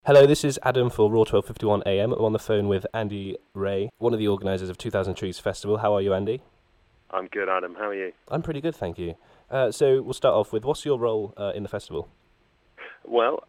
Hello, this is Adam for Raw 1251 AM. I'm on the phone with Andy Ray, one of the organisers of 2000 Trees Festival. How are you, Andy? I'm good, Adam. How are you? I'm pretty good, thank you. So we'll start off with, what's your role in the festival? Well,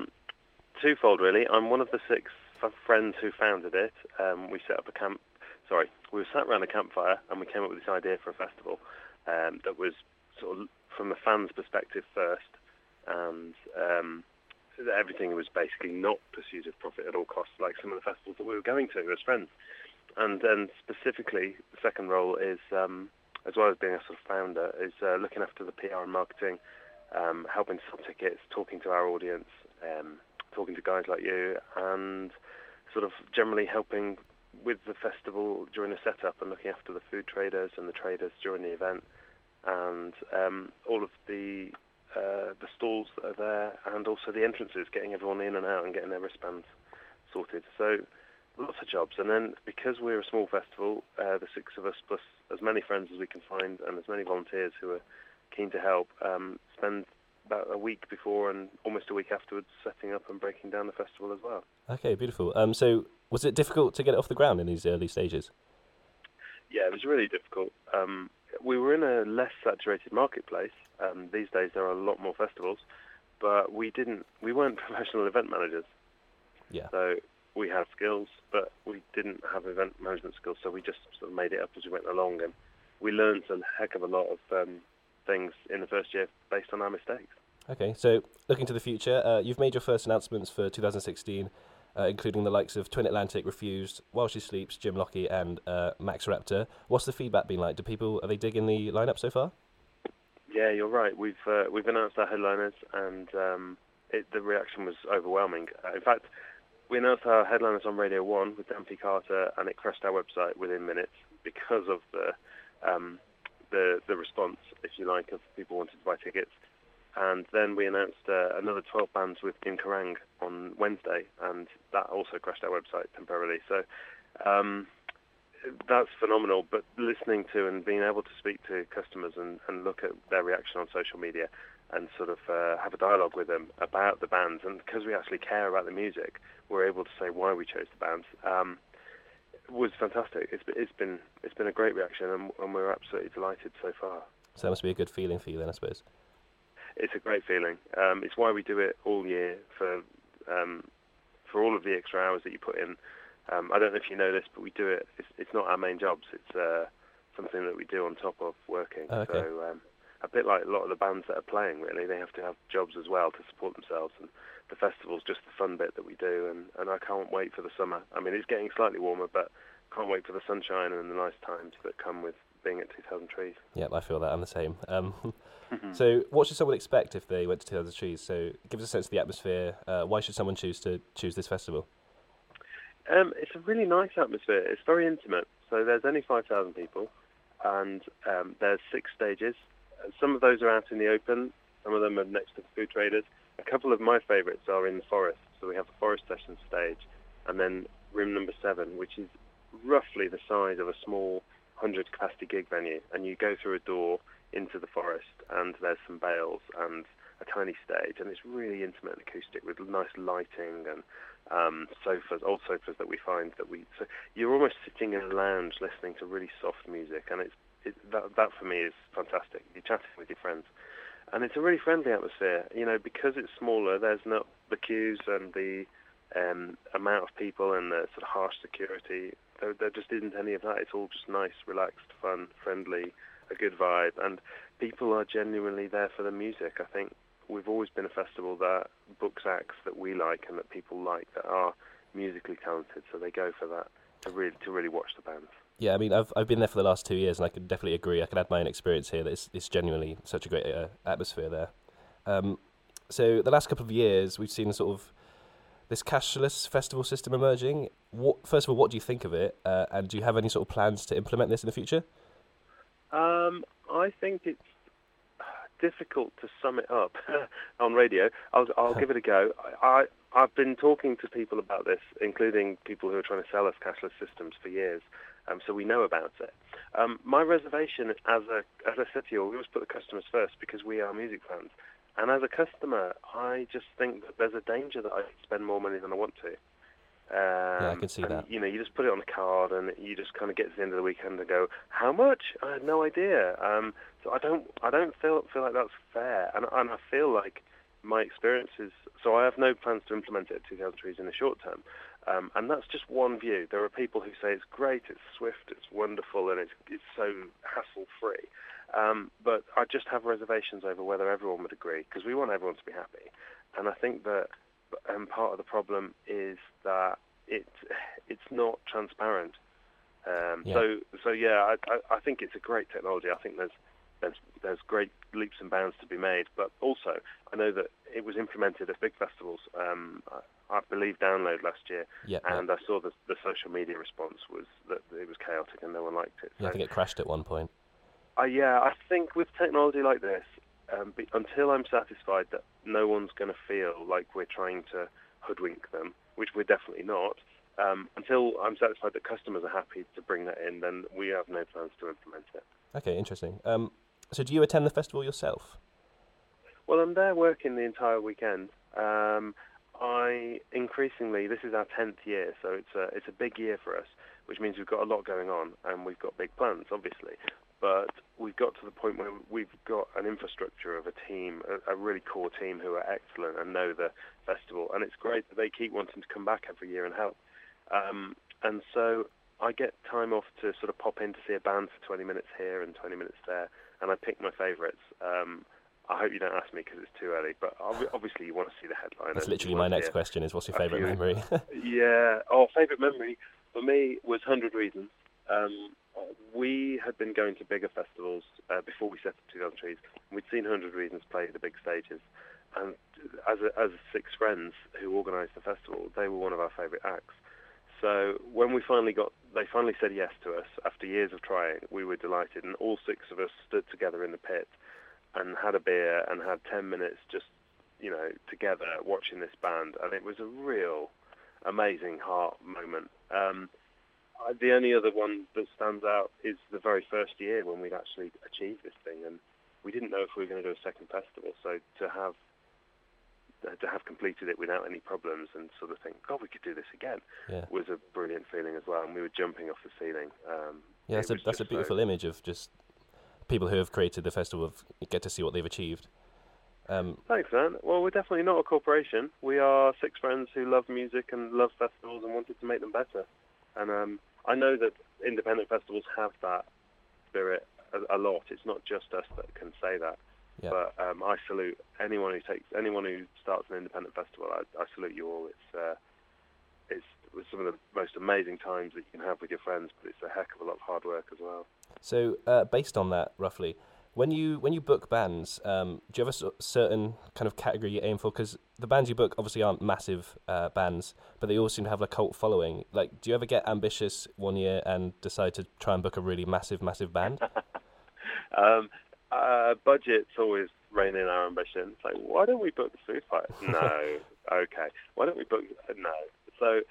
twofold really. I'm one of the six friends who founded it. We set up a camp. Sorry, we were sat around a campfire and we came up with this idea for a festival that was sort of from the fans' perspective first, and everything was basically not pursuit of profit at all costs, like some of the festivals that we were going to as friends. And then specifically, the second role is, as well as being a sort of founder, is looking after the PR and marketing, helping sell tickets, talking to our audience, talking to guys like you, and sort of generally helping with the festival during the setup and looking after the food traders and the traders during the event, and all of the stalls that are there, and also the entrances, getting everyone in and out and getting their wristbands sorted. So lots of jobs. And then because we're a small festival, the six of us plus as many friends as we can find and as many volunteers who are keen to help, spend about a week before and almost a week afterwards setting up and breaking down the festival as well. Okay, beautiful. So was it difficult to get it off the ground in these early stages? Yeah, it was really difficult. We were in a less saturated marketplace. These days there are a lot more festivals, but we weren't professional event managers. Yeah. So we had skills, but we didn't have event management skills, so we just sort of made it up as we went along, and we learned a heck of a lot of things in the first year based on our mistakes. Okay, so looking to the future, you've made your first announcements for 2016, including the likes of Twin Atlantic, Refused, While She Sleeps, Jim Lockie, and Max Raptor. What's the feedback been like? Are they digging the lineup so far? Yeah, you're right. We've announced our headliners, and the reaction was overwhelming. In fact, we announced our headliners on Radio 1 with Dan P. Carter, and it crashed our website within minutes because of the response, if you like, of people wanting to buy tickets. And then we announced another 12 bands with Kim Kerrang on Wednesday, and that also crashed our website temporarily. So that's phenomenal. But listening to and being able to speak to customers and look at their reaction on social media and sort of have a dialogue with them about the bands, and because we actually care about the music, we're able to say why we chose the bands. Was fantastic. It's been a great reaction, and we're absolutely delighted so far. So that must be a good feeling for you then, I suppose. It's a great feeling. It's why we do it all year for all of the extra hours that you put in. I don't know if you know this, but we do it. It's not our main jobs. It's something that we do on top of working. Oh, okay. So a bit like a lot of the bands that are playing, really, they have to have jobs as well to support themselves. And the festival's just the fun bit that we do. And I can't wait for the summer. I mean, it's getting slightly warmer, but can't wait for the sunshine and the nice times that come with being at 2000 Trees. Yeah, I feel that. I'm the same. So what should someone expect if they went to 2000 Trees? So give us a sense of the atmosphere. Why should someone choose this festival? It's a really nice atmosphere. It's very intimate. So there's only 5,000 people, and there's 6 stages. Some of those are out in the open. Some of them are next to the food traders. A couple of my favourites are in the forest. So we have the Forest Session stage, and then room number 7, which is roughly the size of a small 100-capacity gig venue. And you go through a door into the forest, and there's some bales and a tiny stage, and it's really intimate and acoustic with nice lighting and sofas, old sofas that we find so you're almost sitting in a lounge listening to really soft music, and that for me is fantastic. You're chatting with your friends, and it's a really friendly atmosphere. You know, because it's smaller, there's not the queues and the amount of people and the sort of harsh security. There just isn't any of that. It's all just nice, relaxed, fun, friendly, a good vibe, and people are genuinely there for the music. I think we've always been a festival that books acts that we like and that people like that are musically talented, so they go for that to really watch the bands. Yeah, I mean, I've been there for the last 2 years, and I can definitely agree. I can add my own experience here that it's genuinely such a great atmosphere there. So the last couple of years, we've seen sort of this cashless festival system emerging. First of all, what do you think of it, and do you have any sort of plans to implement this in the future? I think it's difficult to sum it up on radio. I'll give it a go. I've been talking to people about this, including people who are trying to sell us cashless systems for years, so we know about it. My reservation, as I said to you, we always put the customers first because we are music fans, And as a customer, I just think that there's a danger that I spend more money than I want to. Yeah, I can see that. You know, you just put it on a card, and you just kind of get to the end of the weekend and go, "How much? I had no idea." So I don't feel like that's fair, and I feel like my experience is. So I have no plans to implement it at 2,000 Trees in the short term, and that's just one view. There are people who say it's great, it's swift, it's wonderful, and it's so hassle-free. But I just have reservations over whether everyone would agree, because we want everyone to be happy, and I think that. Part of the problem is that it's not transparent. So yeah, I think it's a great technology. I think there's great leaps and bounds to be made. But also, I know that it was implemented at big festivals. I believe Download last year, and I saw the social media response was that it was chaotic and no one liked it. Yeah, I think it crashed at one point. I think with technology like this, until I'm satisfied that no one's going to feel like we're trying to hoodwink them, which we're definitely not, until I'm satisfied that customers are happy to bring that in, then we have no plans to implement it. Okay, interesting. So do you attend the festival yourself? Well, I'm there working the entire weekend. This is our 10th year, so it's a big year for us, which means we've got a lot going on, and we've got big plans, obviously. But we've got to the point where we've got an infrastructure of a team, a really core team who are excellent and know the festival. And it's great that they keep wanting to come back every year and help. And so I get time off to sort of pop in to see a band for 20 minutes here and 20 minutes there, and I pick my favourites. I hope you don't ask me because it's too early, but obviously you want to see the headliner. That's literally my next question is, what's your favourite memory? Yeah. Favourite memory for me was 100 Reasons. We had been going to bigger festivals before we set up 2,000 Trees. We'd seen 100 Reasons play the big stages, and as six friends who organised the festival, they were one of our favourite acts. So when they finally said yes to us after years of trying, we were delighted, and all six of us stood together in the pit and had a beer and had 10 minutes just, together watching this band, and it was a real amazing heart moment. The only other one that stands out is the very first year when we'd actually achieved this thing, and we didn't know if we were going to do a second festival. So to have completed it without any problems and sort of think, God, we could do this again, was a brilliant feeling as well. And we were jumping off the ceiling. That's a beautiful image of just people who have created the festival get to see what they've achieved. Thanks, man. Well, we're definitely not a corporation. We are six friends who love music and love festivals and wanted to make them better. And I know that independent festivals have that spirit a lot. It's not just us that can say that. Yeah. But I salute anyone who starts an independent festival. I salute you all. It's some of the most amazing times that you can have with your friends, but it's a heck of a lot of hard work as well. So, based on that, roughly, when you book bands, do you have a certain kind of category you aim for? Because the bands you book obviously aren't massive bands, but they all seem to have a cult following. Like, do you ever get ambitious one year and decide to try and book a really massive band? Budget's always reigning our ambition. It's like, why don't we book the Foo Fighters? No. Okay. Why don't we book? No. So,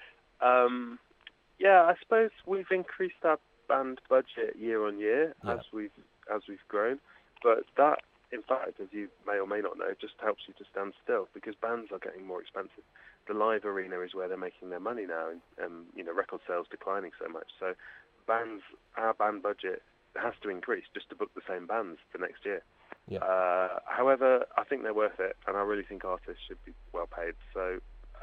I suppose we've increased our band budget year on year as we've grown, but that, in fact, as you may or may not know, just helps you to stand still because bands are getting more expensive. The live arena is where they're making their money now, and record sales declining so much. So, our band budget has to increase just to book the same bands for next year. Yeah. However, I think they're worth it, and I really think artists should be well paid. So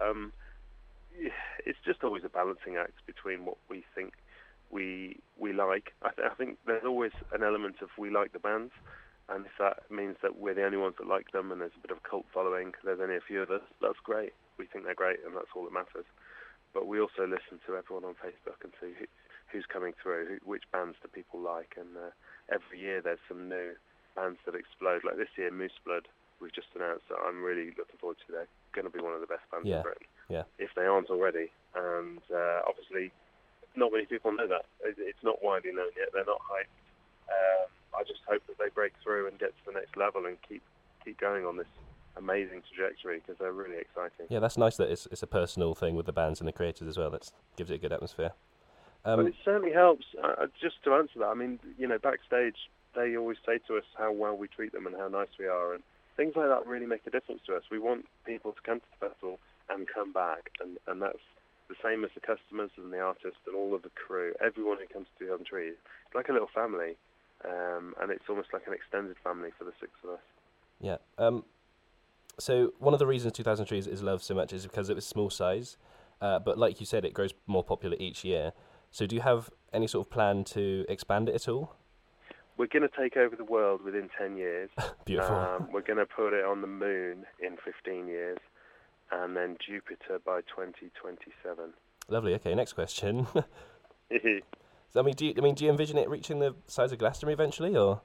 it's just always a balancing act between what we think we like. I think there's always an element of we like the bands, and if that means that we're the only ones that like them and there's a bit of a cult following, there's only a few of us, that's great. We think they're great, and that's all that matters. But we also listen to everyone on Facebook and see who's coming through, which bands do people like, and every year there's some new bands that explode. Like this year, Moose Blood, we've just announced that I'm really looking forward to. They're going to be one of the best bands in Britain, if they aren't already. And obviously, not many people know that. It's not widely known yet. They're not hyped. I just hope that they break through and get to the next level and keep going on this amazing trajectory because they're really exciting. Yeah, that's nice that it's a personal thing with the bands and the creators as well. That gives it a good atmosphere. But it certainly helps. Just to answer that, I mean, backstage they always say to us how well we treat them and how nice we are, and things like that really make a difference to us. We want people to come to the festival and come back, and that's the same as the customers and the artists and all of the crew. Everyone who comes to 2000 Trees, it's like a little family, and it's almost like an extended family for the six of us. Yeah. So one of the reasons 2000 Trees is loved so much is because of its small size, but like you said, it grows more popular each year. So do you have any sort of plan to expand it at all? We're going to take over the world within 10 years. Beautiful. We're going to put it on the moon in 15 years, and then Jupiter by 2027. Lovely. Okay, next question. So, do you envision it reaching the size of Glastonbury eventually, or?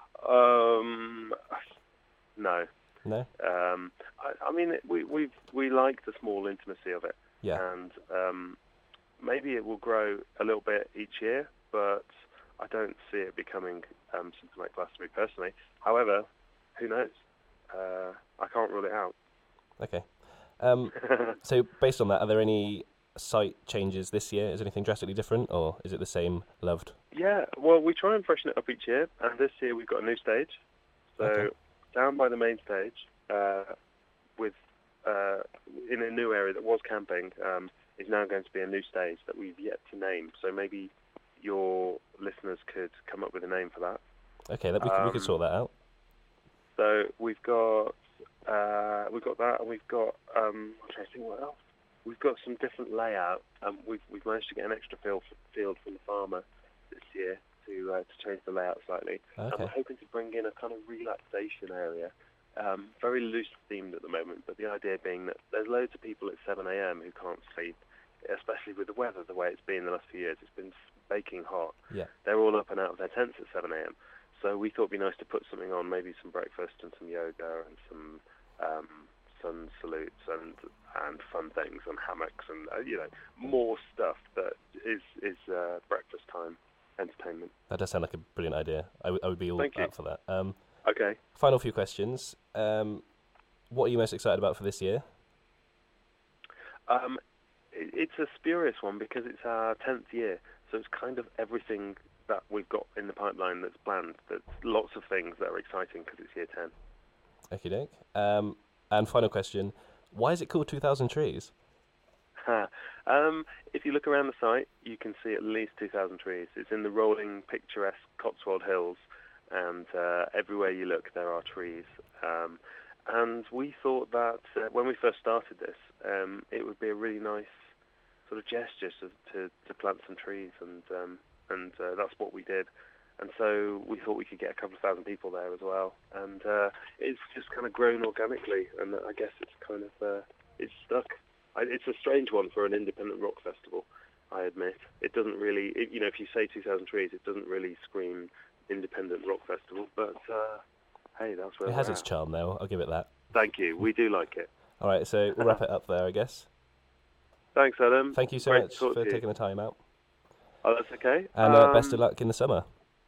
No. No. I mean, we like the small intimacy of it. Yeah. And maybe it will grow a little bit each year, but I don't see it becoming something like Glastonbury personally. However, who knows? I can't rule it out. Okay. So based on that, are there any site changes this year? Is anything drastically different, or is it the same loved? Yeah, well, we try and freshen it up each year, and this year we've got a new stage. So Okay. down by the main stage, in a new area that was camping, is now going to be a new stage that we've yet to name. So maybe your listeners could come up with a name for that. Okay, we could sort that out. So we've got that, and we've got I'm trying to think what else. We've got some different layout. We've managed to get an extra field from the farmer this year to change the layout slightly. Okay. And we're hoping to bring in a kind of relaxation area. Very loose themed at the moment, but the idea being that there's loads of people at 7 a.m. who can't sleep, especially with the weather the way it's been the last few years. It's been baking hot. Yeah. They're all up and out of their tents at 7 a.m. So we thought it'd be nice to put something on, maybe some breakfast and some yoga and some sun salutes and fun things and hammocks and more stuff that is breakfast time entertainment. That does sound like a brilliant idea. I would be all Thank you. up for that. Okay. Final few questions. What are you most excited about for this year? It's a spurious one because it's our 10th year, so it's kind of everything that we've got in the pipeline that's planned. There's lots of things that are exciting because it's year 10. Okie doke. And final question, why is it called 2000 Trees? If you look around the site, you can see at least 2,000 trees. It's in the rolling, picturesque Cotswold Hills, and everywhere you look, there are trees. And we thought that when we first started this, it would be a really nice sort of gesture to plant some trees, and that's what we did. And so we thought we could get a couple of thousand people there as well. And it's just kind of grown organically, and I guess it's kind of it's stuck. It's a strange one for an independent rock festival, I admit. It doesn't really, if you say 2,000 trees, it doesn't really scream independent rock festival. But hey, that's where it has its charm, though. I'll give it that. Thank you. We do like it. All right, so we'll wrap it up there, I guess. Thanks, Adam. Thank you so Great much to talk for to you. taking the time out. Oh, that's okay. And best of luck in the summer.